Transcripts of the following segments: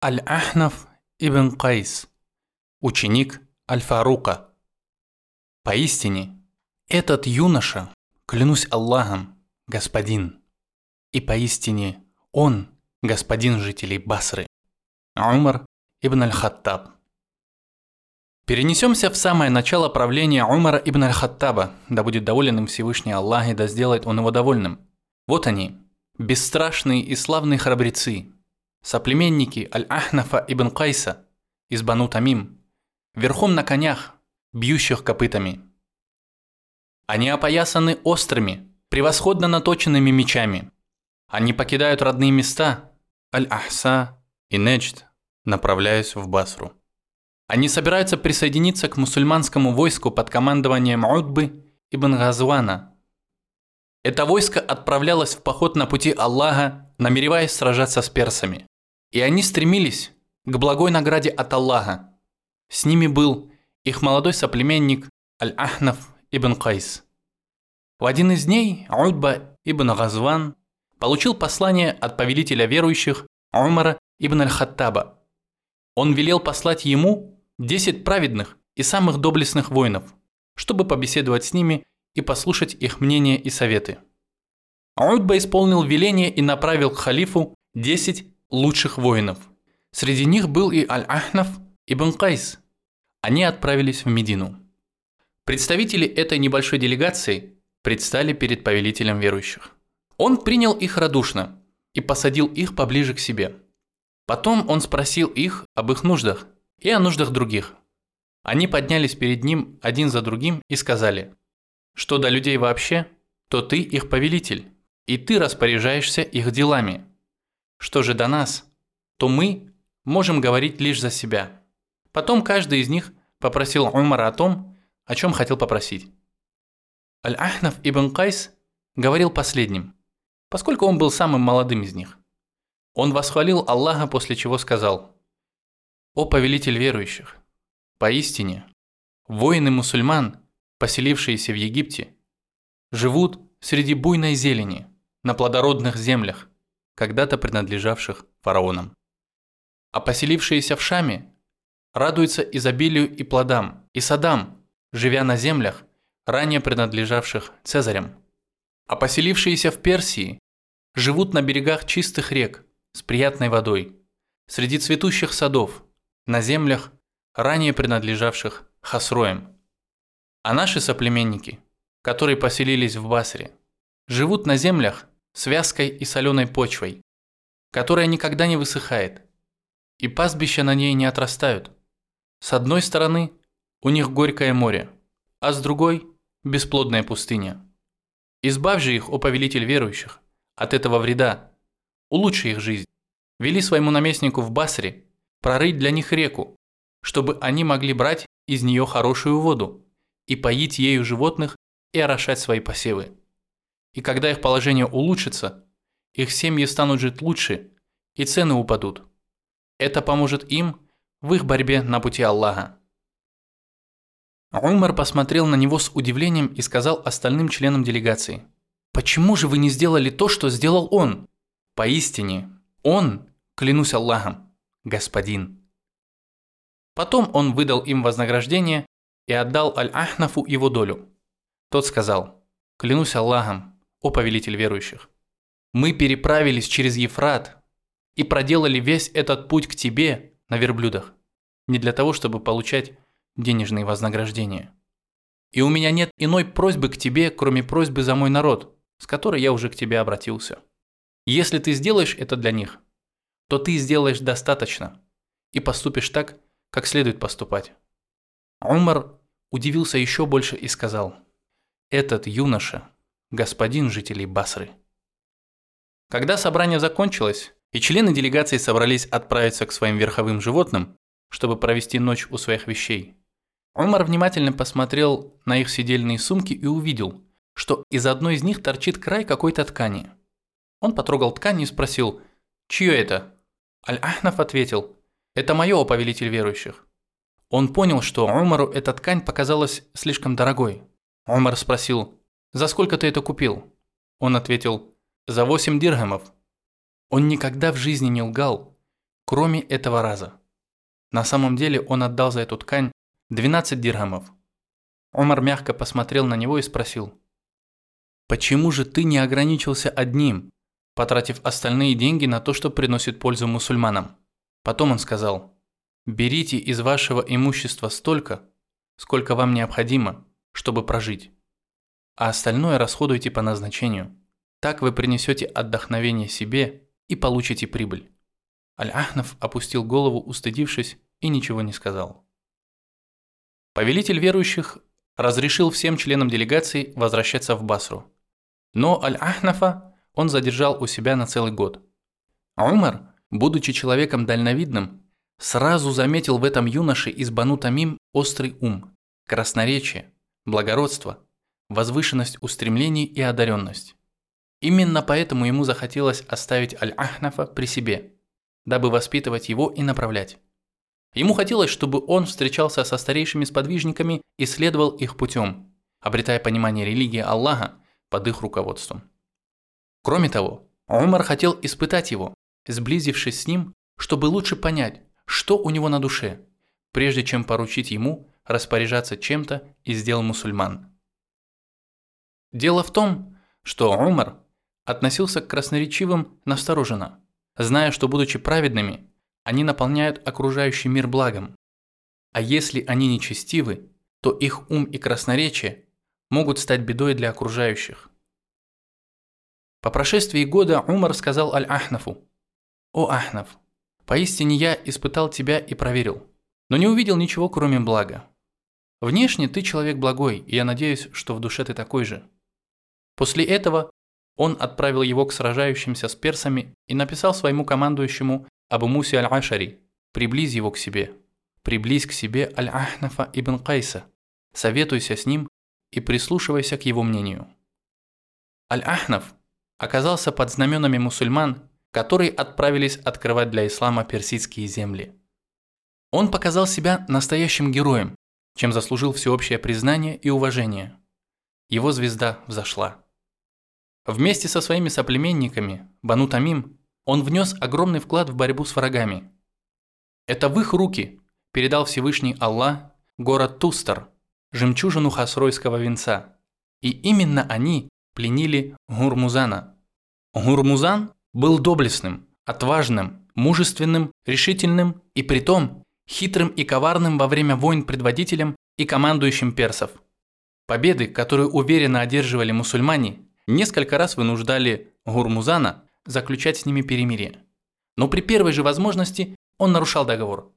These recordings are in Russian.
Аль-Ахнаф ибн Кайс, ученик Аль-Фарука. Поистине, этот юноша, клянусь Аллахом, господин, и поистине он господин жителей Басры. Умар ибн Аль-Хаттаб. Перенесемся в самое начало правления Умара ибн Аль-Хаттаба, да будет доволен им Всевышний Аллах и да сделает он его довольным. Вот они, бесстрашные и славные храбрецы, соплеменники Аль-Ахнафа ибн Кайса из Бану Тамим, верхом на конях, бьющих копытами. Они опоясаны острыми, превосходно наточенными мечами. Они покидают родные места Аль-Ахса и Неджд, направляясь в Басру. Они собираются присоединиться к мусульманскому войску под командованием Утбы ибн Газвана. Это войско отправлялось в поход на пути Аллаха, намереваясь сражаться с персами. И они стремились к благой награде от Аллаха. С ними был их молодой соплеменник Аль-Ахнаф ибн Кайс. В один из дней Утба ибн Газван получил послание от повелителя верующих Умара ибн Аль-Хаттаба. Он велел послать ему 10 праведных и самых доблестных воинов, чтобы побеседовать с ними и послушать их мнения и советы. Утба исполнил веление и направил к халифу 10 лучших воинов. Среди них был и Аль-Ахнаф ибн Кайс. Они отправились в Медину. Представители этой небольшой делегации предстали перед повелителем верующих. Он принял их радушно и посадил их поближе к себе. Потом он спросил их об их нуждах и о нуждах других. Они поднялись перед ним один за другим и сказали: «Что до людей вообще, то ты их повелитель, и ты распоряжаешься их делами. Что же до нас, то мы можем говорить лишь за себя». Потом каждый из них попросил Умара о том, о чем хотел попросить. Аль-Ахнаф ибн Кайс говорил последним, поскольку он был самым молодым из них. Он восхвалил Аллаха, после чего сказал: «О повелитель верующих, поистине, воины мусульман, поселившиеся в Египте, живут среди буйной зелени, на плодородных землях, когда-то принадлежавших фараонам. А поселившиеся в Шаме радуются изобилию и плодам, и садам, живя на землях, ранее принадлежавших Цезарям. А поселившиеся в Персии живут на берегах чистых рек с приятной водой, среди цветущих садов, на землях, ранее принадлежавших Хасроям. А наши соплеменники, которые поселились в Басре, живут на землях с вязкой и соленой почвой, которая никогда не высыхает, и пастбища на ней не отрастают. С одной стороны у них горькое море, а с другой – бесплодная пустыня. Избавь же их, о повелитель верующих, от этого вреда, улучши их жизнь. Вели своему наместнику в Басре прорыть для них реку, чтобы они могли брать из нее хорошую воду и поить ею животных и орошать свои посевы. И когда их положение улучшится, их семьи станут жить лучше, и цены упадут. Это поможет им в их борьбе на пути Аллаха». Умар посмотрел на него с удивлением и сказал остальным членам делегации: «Почему же вы не сделали то, что сделал он? Поистине, он, клянусь Аллахом, господин». Потом он выдал им вознаграждение и отдал Аль-Ахнафу его долю. Тот сказал: «Клянусь Аллахом, о повелитель верующих, мы переправились через Ефрат и проделали весь этот путь к тебе на верблюдах, не для того, чтобы получать денежные вознаграждения. И у меня нет иной просьбы к тебе, кроме просьбы за мой народ, с которой я уже к тебе обратился. Если ты сделаешь это для них, то ты сделаешь достаточно и поступишь так, как следует поступать». Умар удивился еще больше и сказал: «Этот юноша – господин жителей Басры». Когда собрание закончилось, и члены делегации собрались отправиться к своим верховым животным, чтобы провести ночь у своих вещей, Умар внимательно посмотрел на их седельные сумки и увидел, что из одной из них торчит край какой-то ткани. Он потрогал ткань и спросил: «Чье это?» Аль-Ахнаф ответил: «Это мое, о повелитель верующих». Он понял, что Умару эта ткань показалась слишком дорогой. Умар спросил: «За сколько ты это купил?» Он ответил: «За 8 дирхамов». Он никогда в жизни не лгал, кроме этого раза. На самом деле он отдал за эту ткань 12 дирхамов. Умар мягко посмотрел на него и спросил: «Почему же ты не ограничился одним, потратив остальные деньги на то, что приносит пользу мусульманам?» Потом он сказал: «Берите из вашего имущества столько, сколько вам необходимо, чтобы прожить, а остальное расходуйте по назначению. Так вы принесете отдохновение себе и получите прибыль». Аль-Ахнаф опустил голову, устыдившись, и ничего не сказал. Повелитель верующих разрешил всем членам делегации возвращаться в Басру. Но Аль-Ахнафа он задержал у себя на целый год. Умар, будучи человеком дальновидным, сразу заметил в этом юноше из Бану Тамим острый ум, красноречие, благородство, возвышенность устремлений и одаренность. Именно поэтому ему захотелось оставить Аль-Ахнафа при себе, дабы воспитывать его и направлять. Ему хотелось, чтобы он встречался со старейшими сподвижниками и следовал их путем, обретая понимание религии Аллаха под их руководством. Кроме того, Умар хотел испытать его, сблизившись с ним, чтобы лучше понять, что у него на душе, прежде чем поручить ему распоряжаться чем-то из дел мусульман. Дело в том, что Умар относился к красноречивым настороженно, зная, что, будучи праведными, они наполняют окружающий мир благом, а если они нечестивы, то их ум и красноречие могут стать бедой для окружающих. По прошествии года Умар сказал Аль-Ахнафу: «О Ахнаф, поистине я испытал тебя и проверил, но не увидел ничего, кроме блага. Внешне ты человек благой, и я надеюсь, что в душе ты такой же». После этого он отправил его к сражающимся с персами и написал своему командующему Абу Мусе Аль-Ашари: «Приблизь его к себе, приблизь к себе Аль-Ахнафа ибн Кайса, советуйся с ним и прислушивайся к его мнению». Аль-Ахнаф оказался под знаменами мусульман, которые отправились открывать для ислама персидские земли. Он показал себя настоящим героем, чем заслужил всеобщее признание и уважение. Его звезда взошла. Вместе со своими соплеменниками, Бану Тамим, он внес огромный вклад в борьбу с врагами. Это в их руки передал Всевышний Аллах город Тустар, жемчужину хасройского венца, и именно они пленили Гурмузана. Гурмузан был доблестным, отважным, мужественным, решительным и притом хитрым и коварным во время войн предводителем и командующим персов. Победы, которые уверенно одерживали мусульмане, несколько раз вынуждали Гурмузана заключать с ними перемирие. Но при первой же возможности он нарушал договор.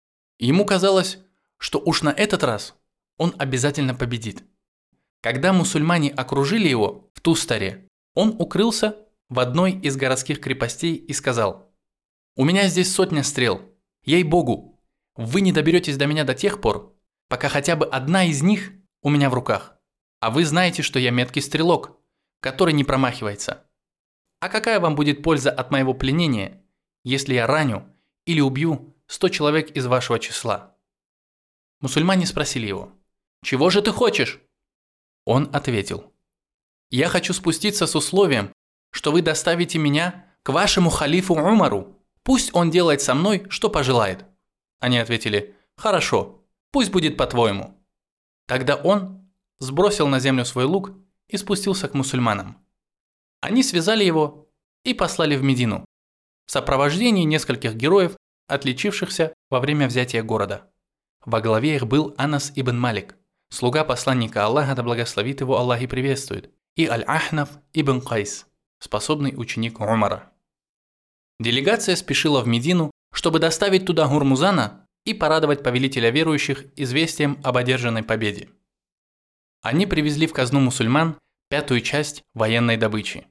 Ему казалось, что уж на этот раз он обязательно победит. Когда мусульмане окружили его в Тустаре, он укрылся в одной из городских крепостей и сказал: «У меня здесь 100 стрел. Ей-богу, вы не доберетесь до меня до тех пор, пока хотя бы одна из них у меня в руках. А вы знаете, что я меткий стрелок, который не промахивается. А какая вам будет польза от моего пленения, если я раню или убью 100 человек из вашего числа?» Мусульмане спросили его: «Чего же ты хочешь?» Он ответил: «Я хочу спуститься с условием, что вы доставите меня к вашему халифу Умару. Пусть он делает со мной, что пожелает». Они ответили: «Хорошо, пусть будет по-твоему». Тогда он сбросил на землю свой лук и спустился к мусульманам. Они связали его и послали в Медину в сопровождении нескольких героев, отличившихся во время взятия города. Во главе их был Анас ибн Малик, слуга посланника Аллаха, да благословит его Аллах и приветствует, и Аль-Ахнаф ибн Кайс, способный ученик Умара. Делегация спешила в Медину, чтобы доставить туда Гурмузана и порадовать повелителя верующих известием об одержанной победе. Они привезли в казну мусульман 5-ю часть военной добычи.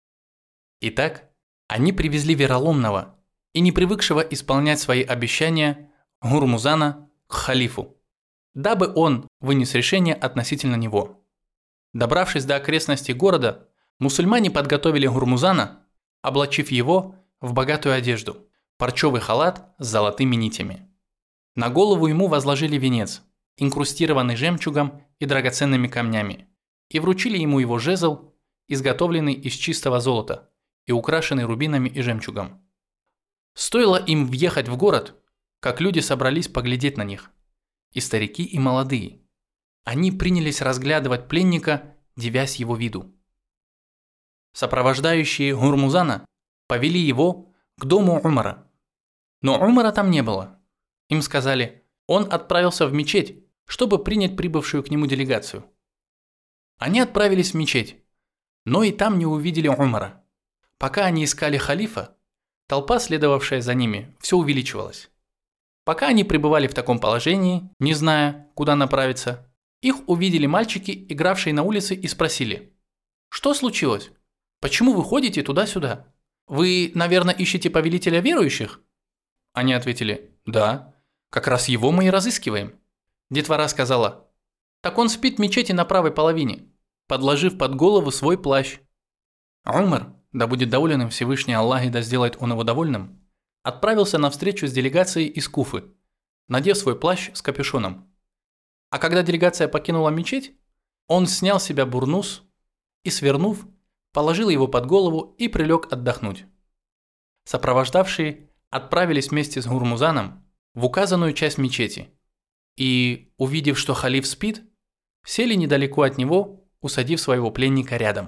Итак, они привезли вероломного и не привыкшего исполнять свои обещания Гурмузана к халифу, дабы он вынес решение относительно него. Добравшись до окрестностей города, мусульмане подготовили Гурмузана, облачив его в богатую одежду, парчевый халат с золотыми нитями. На голову ему возложили венец, инкрустированный жемчугом и драгоценными камнями, и вручили ему его жезл, изготовленный из чистого золота и украшенный рубинами и жемчугом. Стоило им въехать в город, как люди собрались поглядеть на них. И старики, и молодые. Они принялись разглядывать пленника, дивясь его виду. Сопровождающие Гурмузана повели его к дому Умара. Но Умара там не было. Им сказали, он отправился в мечеть, чтобы принять прибывшую к нему делегацию. Они отправились в мечеть, но и там не увидели Умара. Пока они искали халифа, толпа, следовавшая за ними, все увеличивалась. Пока они пребывали в таком положении, не зная, куда направиться, их увидели мальчики, игравшие на улице, и спросили: «Что случилось? Почему вы ходите туда-сюда? Вы, наверное, ищете повелителя верующих?» Они ответили: «Да, как раз его мы и разыскиваем». Детвора сказала: «Так он спит в мечети на правой половине, подложив под голову свой плащ». Умар, да будет доволен им Всевышний Аллах и да сделает он его довольным, отправился на встречу с делегацией из Куфы, надев свой плащ с капюшоном. А когда делегация покинула мечеть, он снял с себя бурнус и, свернув, положил его под голову и прилег отдохнуть. Сопровождавшие отправились вместе с Гурмузаном в указанную часть мечети и, увидев, что халиф спит, сели недалеко от него, усадив своего пленника рядом.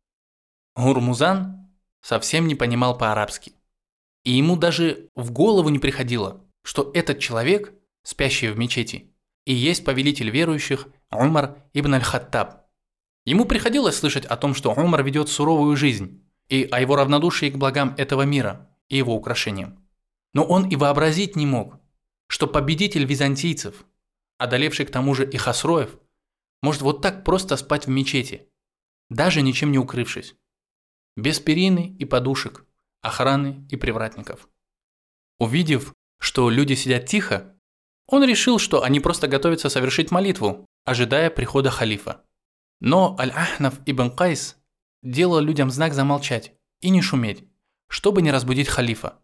Гурмузан совсем не понимал по-арабски, и ему даже в голову не приходило, что этот человек, спящий в мечети, и есть повелитель верующих Умар ибн аль-Хаттаб. Ему приходилось слышать о том, что Умар ведет суровую жизнь, и о его равнодушии к благам этого мира и его украшениям. Но он и вообразить не мог, что победитель византийцев, одолевший к тому же и хасроев, может вот так просто спать в мечети, даже ничем не укрывшись, без перины и подушек, охраны и привратников. Увидев, что люди сидят тихо, он решил, что они просто готовятся совершить молитву, ожидая прихода халифа. Но Аль-Ахнаф ибн Кайс делал людям знак замолчать и не шуметь, чтобы не разбудить халифа.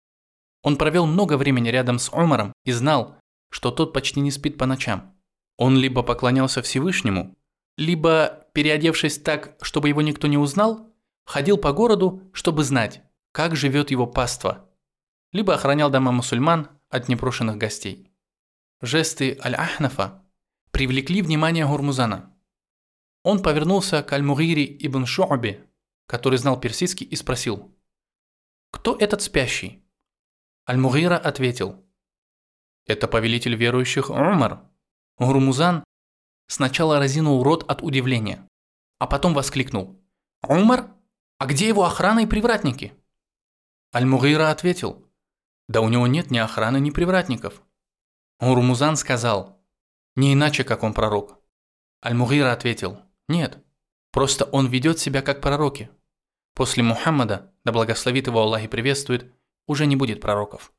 Он провел много времени рядом с Умаром и знал, что тот почти не спит по ночам. Он либо поклонялся Всевышнему, либо, переодевшись так, чтобы его никто не узнал, ходил по городу, чтобы знать, как живет его паства, либо охранял дома мусульман от непрошенных гостей. Жесты Аль-Ахнафа привлекли внимание Гурмузана. Он повернулся к Аль-Мугири ибн Шу'бе, который знал персидский, и спросил: «Кто этот спящий?» Аль-Мугира ответил: «Это повелитель верующих Умар». Гурмузан сначала разинул рот от удивления, а потом воскликнул: «Умар? А где его охрана и привратники?» Аль-Мугира ответил: «Да у него нет ни охраны, ни привратников». Гурмузан сказал: «Не иначе, как он пророк». Аль-Мугира ответил: «Нет, просто он ведет себя как пророки. После Мухаммада, да благословит его Аллах и приветствует, уже не будет пророков».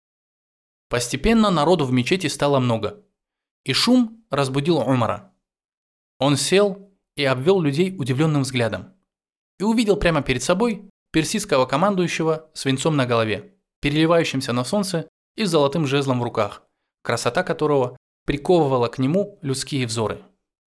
Постепенно народу в мечети стало много, и шум разбудил Умара. Он сел и обвел людей удивленным взглядом и увидел прямо перед собой персидского командующего с венцом на голове, переливающимся на солнце и с золотым жезлом в руках, красота которого приковывала к нему людские взоры.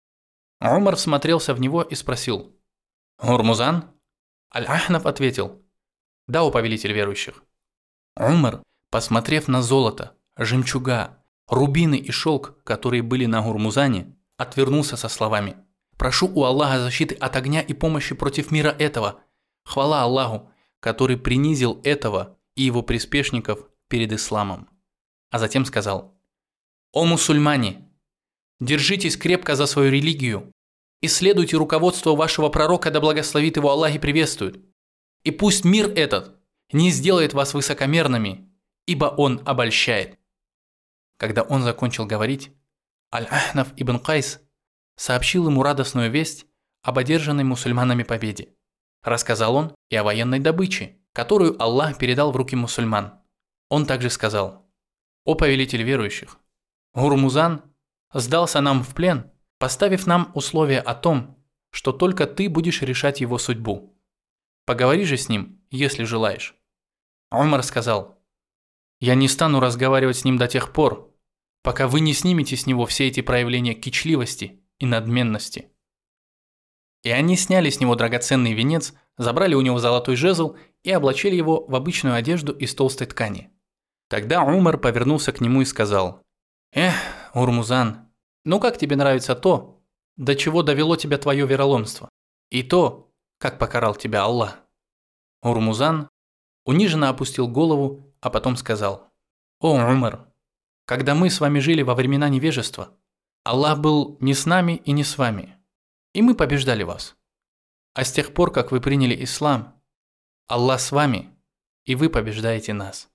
Умар всмотрелся в него и спросил: «Гурмузан?» Аль-Ахнаф ответил: «Да, о повелитель верующих». Умар, посмотрев на золото, жемчуга, рубины и шелк, которые были на Гурмузане, отвернулся со словами: «Прошу у Аллаха защиты от огня и помощи против мира этого. Хвала Аллаху, который принизил этого и его приспешников перед исламом». А затем сказал: «О мусульмане! Держитесь крепко за свою религию и следуйте руководству вашего пророка, да благословит его Аллах и приветствует. И пусть мир этот не сделает вас высокомерными, ибо он обольщает». Когда он закончил говорить, Аль-Ахнаф ибн Кайс сообщил ему радостную весть об одержанной мусульманами победе. Рассказал он и о военной добыче, которую Аллах передал в руки мусульман. Он также сказал: «О повелитель верующих, Гурмузан сдался нам в плен, поставив нам условие о том, что только ты будешь решать его судьбу. Поговори же с ним, если желаешь». Умар сказал: «Я не стану разговаривать с ним до тех пор, пока вы не снимете с него все эти проявления кичливости и надменности». И они сняли с него драгоценный венец забрали у него золотой жезл и облачили его в обычную одежду из толстой ткани. Тогда Умар повернулся к нему и сказал: «Эх, Урмузан, ну как тебе нравится то, до чего довело тебя твое вероломство, и то, как покарал тебя Аллах?» Урмузан униженно опустил голову, а потом сказал: «О, Умар, когда мы с вами жили во времена невежества, Аллах был не с нами и не с вами, и мы побеждали вас. А с тех пор, как вы приняли ислам, Аллах с вами, и вы побеждаете нас».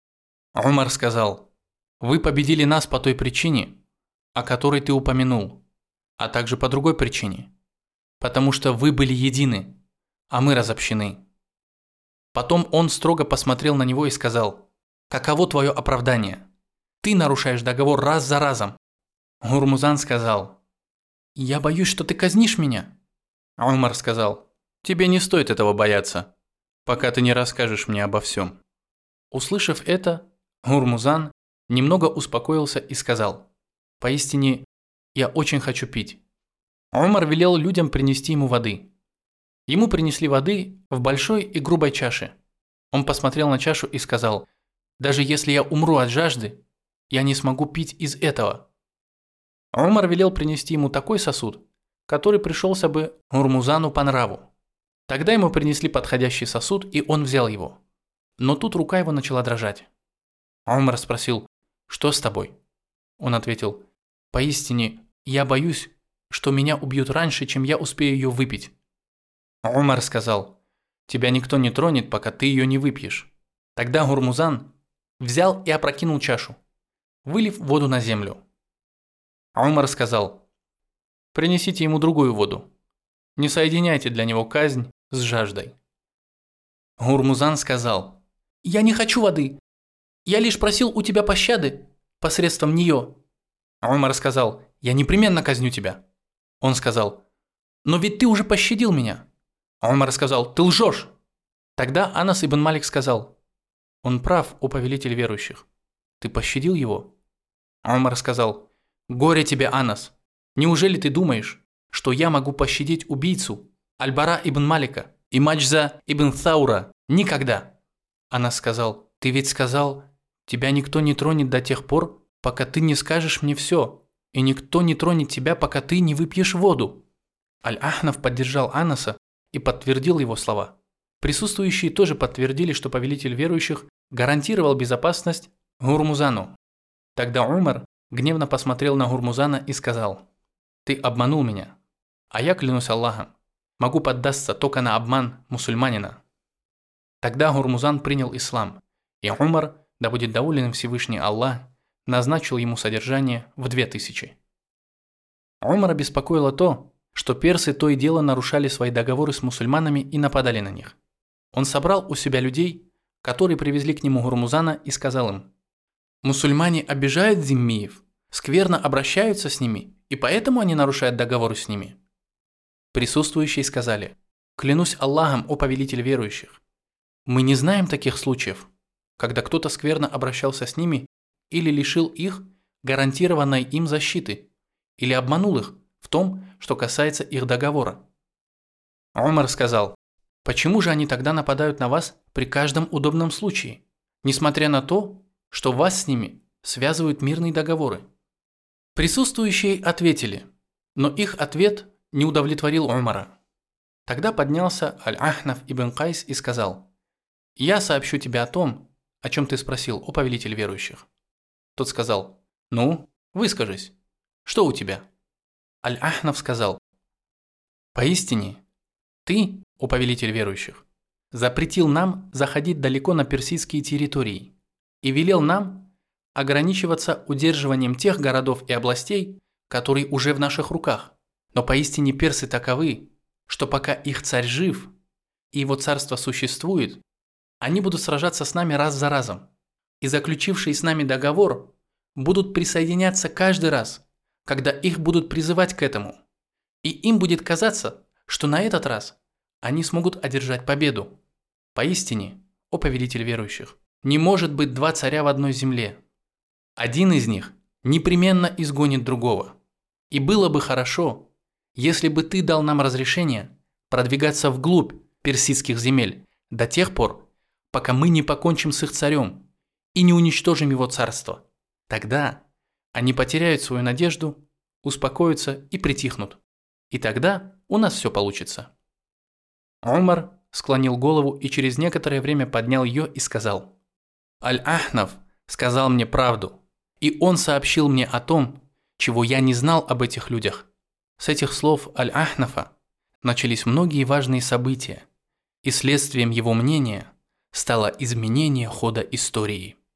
Умар сказал: «Вы победили нас по той причине, о которой ты упомянул, а также по другой причине, потому что вы были едины, а мы разобщены». Потом он строго посмотрел на него и сказал: «Каково твое оправдание? Ты нарушаешь договор раз за разом». Урмузан сказал: «Я боюсь, что ты казнишь меня». Умар сказал: «Тебе не стоит этого бояться, пока ты не расскажешь мне обо всем». Услышав это, Урмузан немного успокоился и сказал: «Поистине, я очень хочу пить». Умар велел людям принести ему воды. Ему принесли воды в большой и грубой чаше. Он посмотрел на чашу и сказал: «Даже если я умру от жажды, я не смогу пить из этого». Умар велел принести ему такой сосуд, который пришелся бы Урмузану по нраву. Тогда ему принесли подходящий сосуд, и он взял его. Но тут рука его начала дрожать. Умар спросил: «Что с тобой?» Он ответил: «Поистине, я боюсь, что меня убьют раньше, чем я успею ее выпить». Умар сказал: «Тебя никто не тронет, пока ты ее не выпьешь». Тогда Урмузан взял и опрокинул чашу, вылив воду на землю. Умар сказал: «Принесите ему другую воду. Не соединяйте для него казнь с жаждой». Урмузан сказал: «Я не хочу воды. Я лишь просил у тебя пощады посредством нее». Умар сказал: «Я непременно казню тебя». Он сказал: «Но ведь ты уже пощадил меня». Умар сказал: «Ты лжешь». Тогда Анас ибн Малик сказал: «Он прав, о повелитель верующих. Ты пощадил его?» Умар сказал: «Горе тебе, Анас! Неужели ты думаешь, что я могу пощадить убийцу Аль-Бара ибн Малика и Маджза ибн Thаура? Никогда!» Анас сказал: «Ты ведь сказал, тебя никто не тронет до тех пор, пока ты не скажешь мне все, и никто не тронет тебя, пока ты не выпьешь воду». Аль-Ахнаф поддержал Анаса и подтвердил его слова. Присутствующие тоже подтвердили, что повелитель верующих гарантировал безопасность Урмузану. Тогда Умар гневно посмотрел на Урмузана и сказал: «Ты обманул меня, а я, клянусь Аллахом, могу поддаться только на обман мусульманина». Тогда Урмузан принял ислам, и Умар, да будет доволен Всевышний Аллах, назначил ему содержание в 2000. Умара беспокоило то, что персы то и дело нарушали свои договоры с мусульманами и нападали на них. Он собрал у себя людей, которые привезли к нему Урмузана, и сказал им: «Мусульмане обижают зиммиев, скверно обращаются с ними, и поэтому они нарушают договоры с ними». Присутствующие сказали: «Клянусь Аллахом, о повелитель верующих, мы не знаем таких случаев, когда кто-то скверно обращался с ними или лишил их гарантированной им защиты, или обманул их в том, что касается их договора». Умар сказал: «Почему же они тогда нападают на вас при каждом удобном случае, несмотря на то, что вас с ними связывают мирные договоры?» Присутствующие ответили, но их ответ не удовлетворил Умара. Тогда поднялся Аль-Ахнаф ибн Кайс и сказал: «Я сообщу тебе о том, о чем ты спросил, о повелитель верующих». Тот сказал: «Ну, выскажись, что у тебя?» Аль-Ахнаф сказал: «Поистине, ты, о повелитель верующих, запретил нам заходить далеко на персидские территории и велел нам ограничиваться удерживанием тех городов и областей, которые уже в наших руках. Но поистине персы таковы, что пока их царь жив и его царство существует, они будут сражаться с нами раз за разом, и заключившие с нами договор будут присоединяться каждый раз, когда их будут призывать к этому, и им будет казаться, что на этот раз они смогут одержать победу. Поистине, о повелитель верующих, не может быть два царя в одной земле. Один из них непременно изгонит другого. И было бы хорошо, если бы ты дал нам разрешение продвигаться вглубь персидских земель до тех пор, пока мы не покончим с их царем и не уничтожим его царство. Тогда они потеряют свою надежду, успокоятся и притихнут. И тогда у нас все получится». Умар склонил голову и через некоторое время поднял ее и сказал: «Аль-Ахнаф сказал мне правду, и он сообщил мне о том, чего я не знал об этих людях». С этих слов Аль-Ахнафа начались многие важные события, и следствием его мнения стало изменение хода истории.